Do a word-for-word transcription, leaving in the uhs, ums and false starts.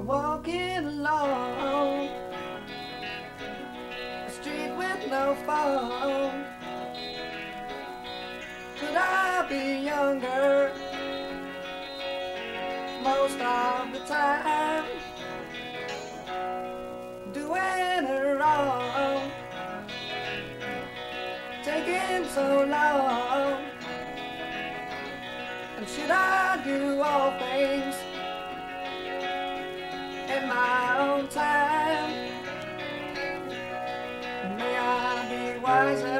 walking along a street with no phone. Could I be younger most of the time, doing it wrong, taking so long? And should I do all things in my own time? May I be wiser